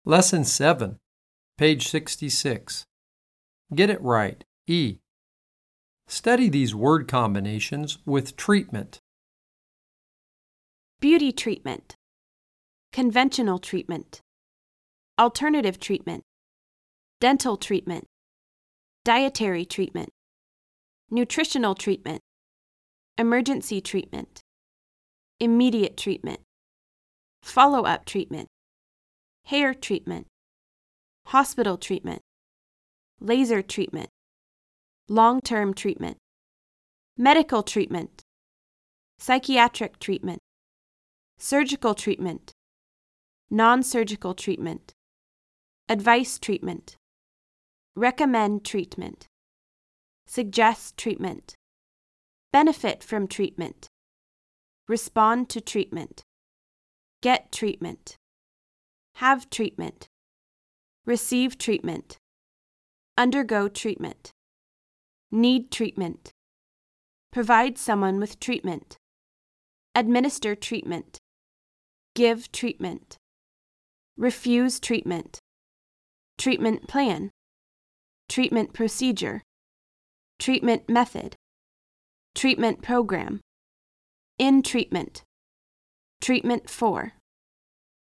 Lesson 7, page 66. Get it right. E. Study these word combinations with treatment. Beauty treatment, conventional treatment, alternative treatment, dental treatment, dietary treatment, nutritional treatment, emergency treatment, immediate treatment, follow-up treatment, hair treatment, hospital treatment, laser treatment, long-term treatment, medical treatment, psychiatric treatment, surgical treatment, non-surgical treatment, advice treatment, recommend treatment, suggest treatment, benefit from treatment, respond to treatment, get treatment, have treatment, receive treatment, undergo treatment, need treatment, provide someone with treatment, administer treatment, give treatment, refuse treatment, treatment plan, treatment procedure, treatment method, treatment program, in treatment, treatment for.